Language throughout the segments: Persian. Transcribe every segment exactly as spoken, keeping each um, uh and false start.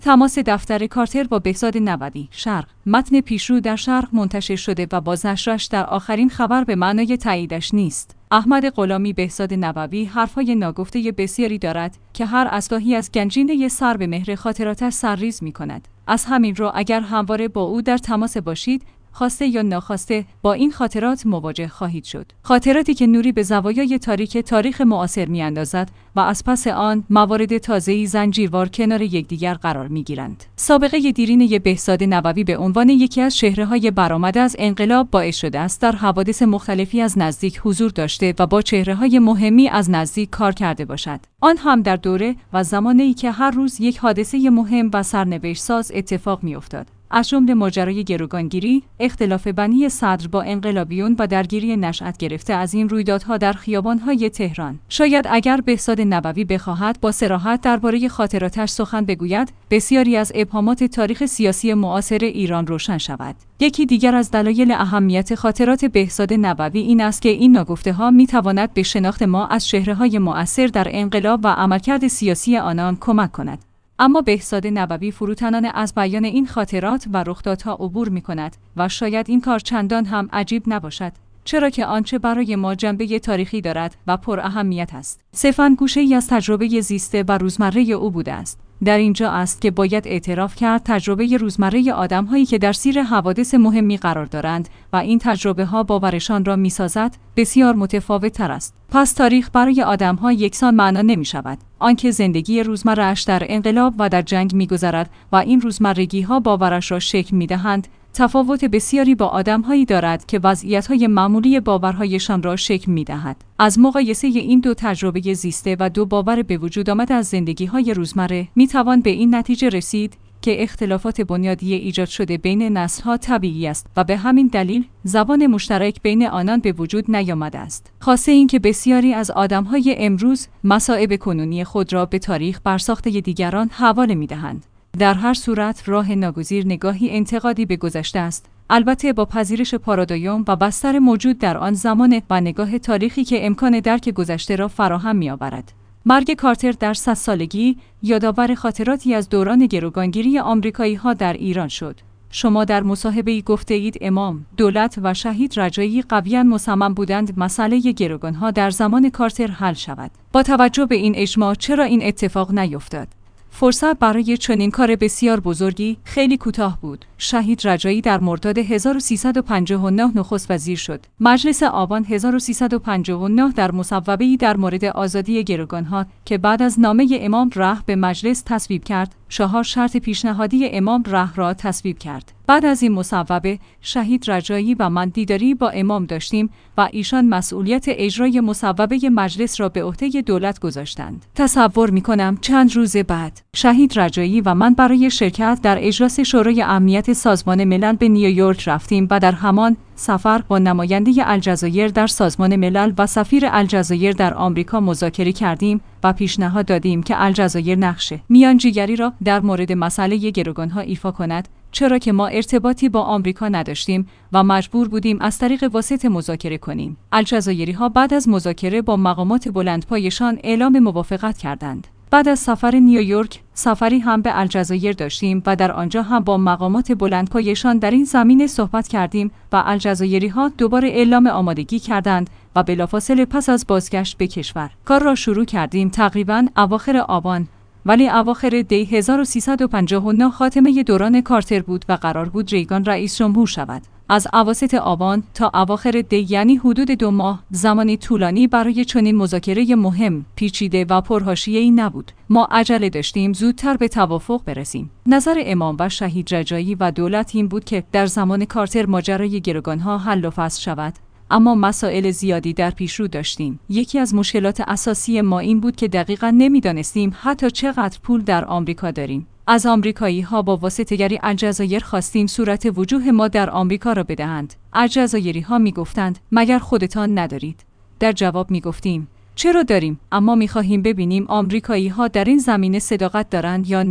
تماس دفتر کارتر با بهزاد نووی. شرق. متن پیشرو در شرق منتشر شده و بازنشرش در آخرین خبر به معنای تاییدش نیست. احمد غلامی بهزاد نووی حرفهای ناگفته بسیاری دارد که هر اصلاحی از گنجینه سر به مهر خاطراتش سرریز می کند. از همین رو اگر همواره با او در تماس باشید، خواسته یا ناخواسته با این خاطرات مواجه خواهید شد. خاطراتی که نوری به زوایای تاریک تاریخ معاصر میاندازد و از پس آن موارد تازه‌ای زنجیروار کنار یکدیگر قرار میگیرند. سابقه دیرینه بهزاد نووی به عنوان یکی از چهره‌های برآمده از انقلاب باعث شده است در حوادث مختلفی از نزدیک حضور داشته و با چهره‌های مهمی از نزدیک کار کرده باشد. آن هم در دوره و زمانه‌ای که هر روز یک حادثه مهم و سرنوشت ساز اتفاق می‌افتاد. از جمله ماجرای گروگانگیری، اختلاف بنی صدر با انقلابیون و درگیری نشأت گرفته از این رویدادها در خیابان‌های تهران. شاید اگر بهزاد نووی بخواهد با صراحت درباره خاطراتش سخن بگوید، بسیاری از ابهامات تاریخ سیاسی معاصر ایران روشن شود. یکی دیگر از دلایل اهمیت خاطرات بهزاد نووی این است که این ناگفته‌ها می‌تواند به شناخت ما از چهره‌های مؤثر در انقلاب و عملکرد سیاسی آنان کمک کند. اما بهزاد نووی فروتنانه از بیان این خاطرات و رخدادها عبور می‌کند و شاید این کار چندان هم عجیب نباشد، چرا که آنچه برای ما جنبه تاریخی دارد و پر اهمیت است. صرفاً گوشه‌ای از تجربه زیسته و روزمره او بوده است. در اینجا است که باید اعتراف کرد تجربه روزمره آدم‌هایی که در زیر حوادث مهمی قرار دارند و این تجربه ها باورشان را می‌سازد بسیار متفاوت تر است. پس تاریخ برای آدم‌ها یکسان معنا نمی‌شود. آنکه زندگی روزمره‌اش در انقلاب و در جنگ می‌گذرد و این روزمرگی‌ها باورش را شکل می‌دهند، تفاوت بسیاری با آدم‌هایی دارد که وضعیت‌های معمولی باورهایشان را شکل می‌دهد. از مقایسه این دو تجربه زیسته و دو باور به وجود آمده از زندگی‌های روزمره می‌توان به این نتیجه رسید که اختلافات بنیادی ایجاد شده بین نسل‌ها طبیعی است و به همین دلیل زبان مشترک بین آنان به وجود نیامده است. خاصه این که بسیاری از آدم‌های امروز مصائب کنونی خود را به تاریخ بر ساخته دیگران حواله می‌دهند. در هر صورت راه ناگزیر نگاهی انتقادی به گذشته است، البته با پذیرش پارادایم و بستر موجود در آن زمان و نگاه تاریخی که امکان درک گذشته را فراهم می‌آورد. مرگ کارتر در صد سالگی یادآور خاطراتی از دوران گروگانگیری آمریکایی‌ها در ایران شد. شما در مصاحبه‌ای گفته اید امام، دولت و شهید رجایی قویاً مصمم بودند مسئله گروگانها در زمان کارتر حل شود. با توجه به این اجماع چرا این اتفاق نیفتاد؟ فرصت برای چنین کار بسیار بزرگی خیلی کوتاه بود. شهید رجایی در مرداد هزار و سیصد و پنجاه و نه نخست وزیر شد. مجلس آبان هزار و سیصد و پنجاه و نه در مصوبه‌ای در مورد آزادی گروگانها که بعد از نامه امام رح به مجلس تصویب کرد، چهار شرط پیشنهادی امام رح را تصویب کرد. بعد از این مصوبه، شهید رجایی و من دیداری با امام داشتیم و ایشان مسئولیت اجرای مصوبه مجلس را به عهده دولت گذاشتند. تصور می‌کنم چند روز بعد، شهید رجایی و من برای شرکت در اجلاس شورای امنیت سازمان ملل به نیویورک رفتیم و در همان سفر با نماینده الجزایر در سازمان ملل و سفیر الجزایر در آمریکا مذاکره کردیم و پیشنهاد دادیم که الجزایر نقش میانجیگری را در مورد مسئله گروگانها ایفا کند، چرا که ما ارتباطی با آمریکا نداشتیم و مجبور بودیم از طریق واسطه مذاکره کنیم. الجزایری‌ها بعد از مذاکره با مقامات بلندپایشان اعلام موافقت کردند. بعد از سفر نیویورک، سفری هم به الجزایر داشتیم و در آنجا هم با مقامات بلندپایشان در این زمینه صحبت کردیم و الجزایری‌ها دوباره اعلام آمادگی کردند و بلافاصله پس از بازگشت به کشور کار را شروع کردیم. تقریباً اواخر آبان، ولی اواخر دی هزار و سیصد و پنجاه و نه خاتمه دوران کارتر بود و قرار بود ریگان رئیس جمهور شود. از اواسط آبان تا اواخر دی، یعنی حدود دو ماه، زمانی طولانی برای چنین مذاکره مهم، پیچیده و پرحاشیه‌ای نبود. ما عجله داشتیم زودتر به توافق برسیم. نظر امام و شهید رجایی و دولت این بود که در زمان کارتر ماجرای گروگانها حل و فصل شود، اما مسائل زیادی در پیشرو داشتیم. یکی از مشکلات اساسی ما این بود که دقیقاً نمی‌دانستیم حتی چقدر پول در آمریکا داریم. از آمریکایی‌ها با واسطه‌گری الجزایر خواستیم صورت وجوه ما در آمریکا را بدهند. الجزایری‌ها می‌گفتند مگر خودتان ندارید؟ در جواب می‌گفتیم چرا داریم، اما می‌خواهیم ببینیم آمریکایی‌ها در این زمینه صداقت دارند یا نه.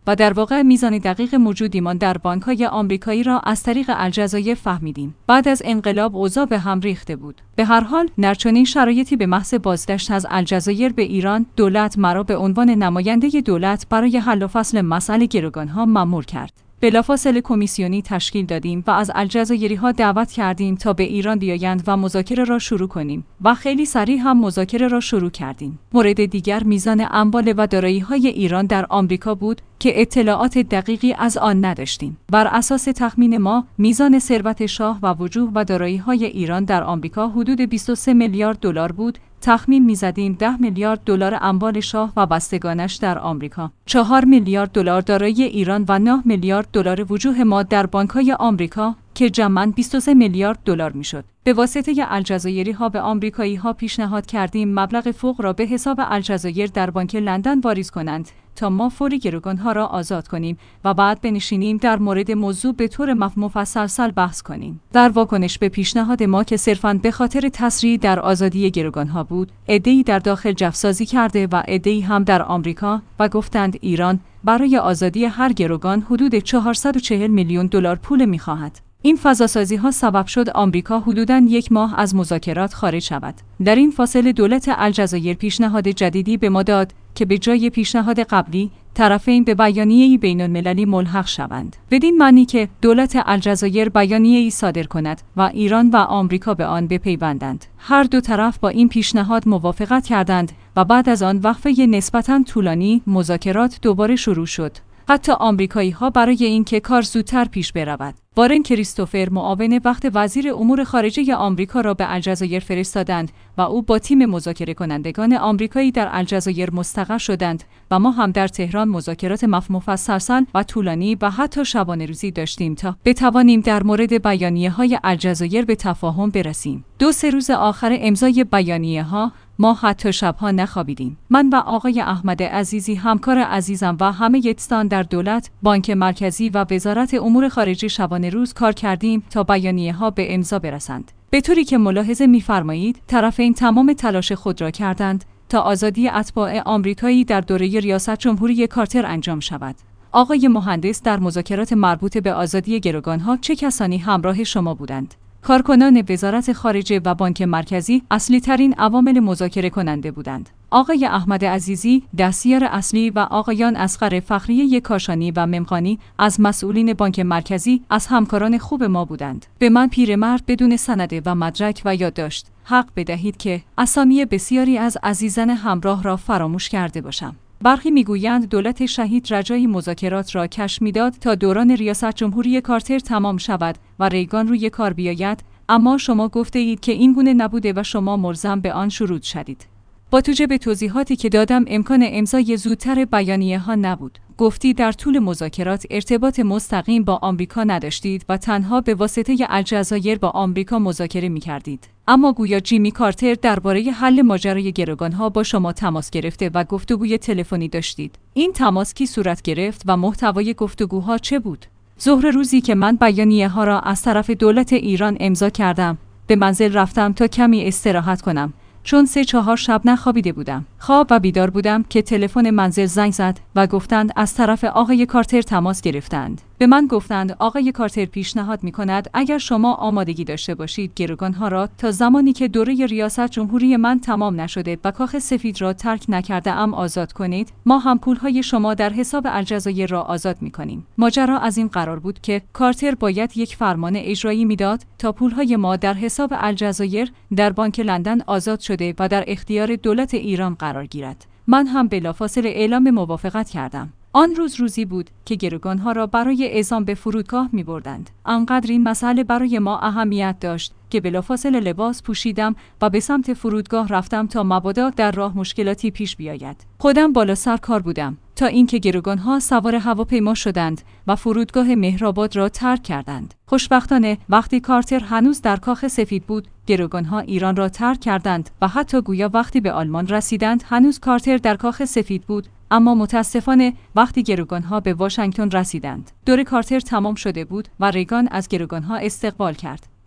و در واقع میزان دقیق موجودیمان در بانک‌های آمریکایی را از طریق الجزایر فهمیدیم. بعد از انقلاب اوضاع به هم ریخته بود. به هر حال در چنین شرایطی به محض بازگشت از الجزایر به ایران، دولت مرا به عنوان نماینده دولت برای حل و فصل مسئله گروگان‌ها مأمور کرد. بلافاصله کمیسیونی تشکیل دادیم و از الجزایری‌ها دعوت کردیم تا به ایران بیایند و مذاکره را شروع کنیم و خیلی سریع هم مذاکره را شروع کردیم. مورد دیگر میزان اموال و دارایی‌های ایران در آمریکا بود که اطلاعات دقیقی از آن نداشتیم. بر اساس تخمین ما، میزان ثروت شاه و وجوه و دارایی‌های ایران در آمریکا حدود بیست و سه میلیارد دلار بود. تخمین می‌زدیم ده میلیارد دلار اموال شاه و بستگانش در آمریکا، چهار میلیارد دلار دارایی ایران و نه میلیارد دلار وجوه ما در بانک‌های آمریکا که جمعاً بیست و سه میلیارد دلار میشد. به واسطه الجزایری‌ها به آمریکایی‌ها پیشنهاد کردیم مبلغ فوق را به حساب الجزایر در بانک لندن واریز کنند تا ما فوری گروگان‌ها را آزاد کنیم و بعد بنشینیم در مورد موضوع به طور مفصل بحث کنیم. در واکنش به پیشنهاد ما که صرفاً به خاطر تسریع در آزادی گروگان‌ها بود، عده‌ای در داخل جفسازی کرده و عده‌ای هم در آمریکا و گفتند ایران برای آزادی هر گروگان حدود چهارصد و چهل میلیون دلار پول می‌خواهد. این فضاسازی ها سبب شد آمریکا حدوداً یک ماه از مذاکرات خارج شود. در این فاصله دولت الجزایر پیشنهاد جدیدی به ما داد که به جای پیشنهاد قبلی طرفین به بیانیه‌ای بین‌المللی ملحق شوند. بدین معنی که دولت الجزایر بیانیه‌ای صادر کند و ایران و آمریکا به آن بپیوندند. هر دو طرف با این پیشنهاد موافقت کردند و بعد از آن وقفه نسبتاً طولانی مذاکرات دوباره شروع شد. حتی آمریکایی‌ها برای اینکه کار زودتر پیش برود، وارن کریستوفر معاون وقت وزیر امور خارجه آمریکا را به الجزایر فرستادند و او با تیم مذاکره کنندگان آمریکایی در الجزایر مستقر شدند و ما هم در تهران مذاکرات مفصل و طولانی و حتی شبانه روزی داشتیم تا بتوانیم در مورد بیانیه‌های الجزایر به تفاهم برسیم. دو سه روز آخر امضای بیانیه‌ها ما حتی شبها نخوابیدیم. من و آقای احمد عزیزی همکار عزیزم و همه یتستان در دولت، بانک مرکزی و وزارت امور خارجه شبانه روز کار کردیم تا بیانیه‌ها به امضا برسند. به طوری که ملاحظه می‌فرمایید، طرفین تمام تلاش خود را کردند تا آزادی اتباع آمریکایی در دوره ریاست جمهوری کارتر انجام شود. آقای مهندس، در مذاکرات مربوط به آزادی گروگان‌ها چه کسانی همراه شما بودند؟ کارکنان وزارت خارجه و بانک مرکزی اصلی ترین عوامل مذاکره کننده بودند. آقای احمد عزیزی، دستیار اصلی و آقایان اصغر فخریه کاشانی و ممخانی از مسئولین بانک مرکزی از همکاران خوب ما بودند. به من پیرمرد بدون سند و مدرک و یادداشت حق بدهید که اسامی بسیاری از عزیزان همراه را فراموش کرده باشم. برخی میگویند دولت شهید رجای مذاکرات را کش میداد تا دوران ریاست جمهوری کارتر تمام شود و ریگان روی کار بیاید، اما شما گفته اید که این گونه نبوده و شما ملزم به آن شروط شدید. با توجه به توضیحاتی که دادم امکان امضای زودتر بیانیه ها نبود. گفتی در طول مذاکرات ارتباط مستقیم با آمریکا نداشتید و تنها به واسطه الجزایر با آمریکا مذاکره می‌کردید. اما گویا جیمی کارتر درباره حل ماجرای گروگان‌ها با شما تماس گرفته و گفتگوی تلفنی داشتید. این تماس کی صورت گرفت و محتوای گفتگوها چه بود؟ ظهر روزی که من بیانیه ها را از طرف دولت ایران امضا کردم، به منزل رفتم تا کمی استراحت کنم. چون سه چهار شب نخوابیده بودم. خواب و بیدار بودم که تلفن منزل زنگ زد و گفتند از طرف آقای کارتر تماس گرفتند. به من گفتند آقای کارتر پیشنهاد می‌کند اگر شما آمادگی داشته باشید گروگان‌ها را تا زمانی که دوره ریاست جمهوری من تمام نشده و کاخ سفید را ترک نکرده ام آزاد کنید، ما هم پول‌های شما در حساب الجزایر را آزاد می‌کنیم. ماجرا از این قرار بود که کارتر باید یک فرمان اجرایی میداد تا پول‌های ما در حساب الجزایر در بانک لندن آزاد شده و در اختیار دولت ایران قرار گیرد. من هم بلافاصله اعلام موافقت کردم. آن روز روزی بود که گروگان‌ها را برای اعزام به فرودگاه می‌بردند. آنقدر این مسئله برای ما اهمیت داشت که بلافاصله لباس پوشیدم و به سمت فرودگاه رفتم تا مبادا در راه مشکلاتی پیش بیاید. خودم بالا سر کار بودم تا اینکه گروگان‌ها سوار هواپیما شدند و فرودگاه مهرآباد را ترک کردند. خوشبختانه وقتی کارتر هنوز در کاخ سفید بود، گروگان‌ها ایران را ترک کردند و حتی گویا وقتی به آلمان رسیدند هنوز کارتر در کاخ سفید بود. اما متاسفانه وقتی گروگان‌ها به واشنگتن رسیدند، دوره کارتر تمام شده بود و ریگان از گروگان‌ها استقبال کرد.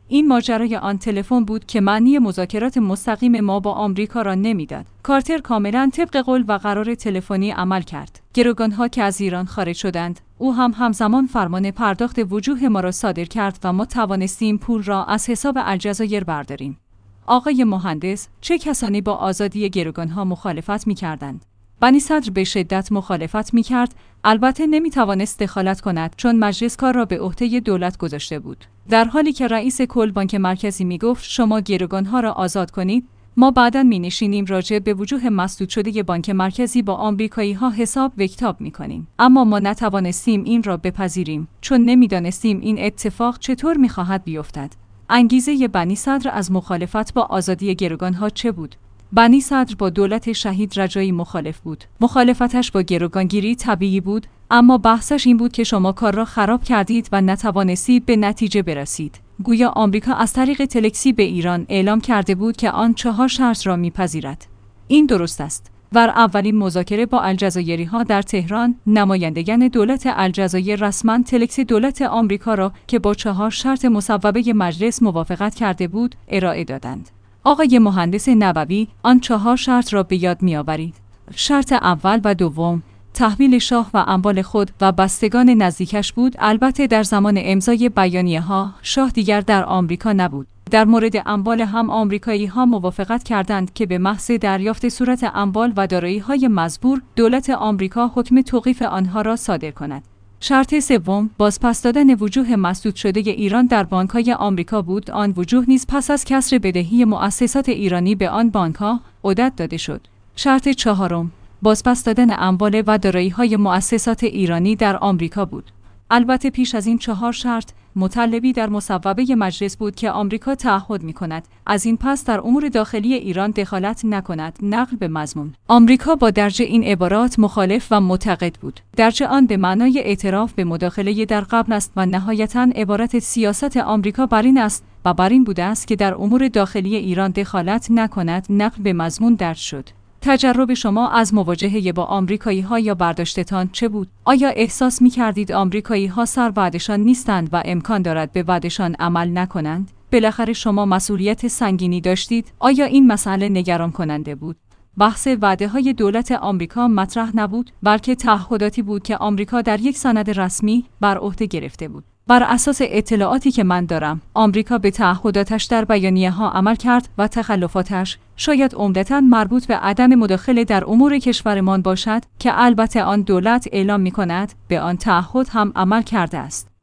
این ماجرای آن تلفن بود که معنی مذاکرات مستقیم ما با آمریکا را نمیداد. کارتر کاملا طبق قول و قرار تلفنی عمل کرد. گروگانها که از ایران خارج شدند، او هم همزمان فرمان پرداخت وجوه ما را صادر کرد و ما توانستیم پول را از حساب الجزایر برداریم. آقای مهندس، چه کسانی با آزادی گروگانها مخالفت می‌کردند؟ بنی صدر به شدت مخالفت می‌کرد، البته نمی‌توانست دخالت کند چون مجلس کار را به عهده دولت گذاشته بود. در حالی که رئیس کل بانک مرکزی می‌گفت شما گروگانها را آزاد کنید، ما بعداً می‌نشینیم راجع به وجوه مسدود شده بانک مرکزی با آمریکایی‌ها حساب و کتاب می‌کنیم. اما ما نتوانستیم این را بپذیریم چون نمی‌دانستیم این اتفاق چطور می‌خواهد بیفتد. انگیزه بنی صدر از مخالفت با آزادی گروگانها چه بود؟ بنی صدر با دولت شهید رجایی مخالف بود. مخالفتش با گروگانگیری طبیعی بود، اما بحثش این بود که شما کار را خراب کردید و نتوانستید به نتیجه برسید. گویا آمریکا از طریق تلکسی به ایران اعلام کرده بود که آن چهار شرط را میپذیرد. این درست است. در اولین مذاکره با الجزایری‌ها در تهران، نمایندگان دولت الجزایر رسما تلکسی دولت آمریکا را که با چهار شرط مصوبه مجلس موافقت کرده بود، ارائه دادند. آقای مهندس نووی آن چهار شرط را به یاد می‌آورید. شرط اول و دوم تحویل شاه و اموال خود و بستگان نزدیکش بود. البته در زمان امضای بیانیه‌ها شاه دیگر در آمریکا نبود. در مورد اموال هم آمریکایی‌ها موافقت کردند که به محض دریافت صورت اموال و دارایی‌های مزبور دولت آمریکا حکم توقیف آنها را صادر کند. شرط سوم بازپس دادن وجوه مسدود شده ایران در بانک‌های آمریکا بود. آن وجوه نیز پس از کسر بدهی مؤسسات ایرانی به آن بانک‌ها عدت داده شد. شرط چهارم بازپس دادن اموال و دارایی‌های مؤسسات ایرانی در آمریکا بود. البته پیش از این چهار شرط مطلبی در مصوبه مجلس بود که آمریکا تعهد می‌کند از این پس در امور داخلی ایران دخالت نکند. نقل به مضمون. آمریکا با درج این عبارات مخالف و معتقد بود. درج آن به معنای اعتراف به مداخله در قبل است و نهایتاً عبارت سیاست آمریکا بر این است و بر این بوده است که در امور داخلی ایران دخالت نکند. نقل به مضمون درج شد. تجربه شما از مواجهه با آمریکایی‌ها یا برداشتتان چه بود؟ آیا احساس می‌کردید آمریکایی‌ها سر وعده‌شان نیستند و امکان دارد به وعده‌شان عمل نکنند؟ بالاخره شما مسئولیت سنگینی داشتید. آیا این مسئله نگران کننده بود؟ بحث وعده‌های دولت آمریکا مطرح نبود، بلکه تعهداتی بود که آمریکا در یک سند رسمی بر عهده گرفته بود. بر اساس اطلاعاتی که من دارم، آمریکا به تعهداتش در بیانیه‌ها عمل کرد و تخلفاتش شاید عمدتاً مربوط به عدم مداخله در امور کشورمان باشد که البته آن دولت اعلام می‌کند به آن تعهد هم عمل کرده است.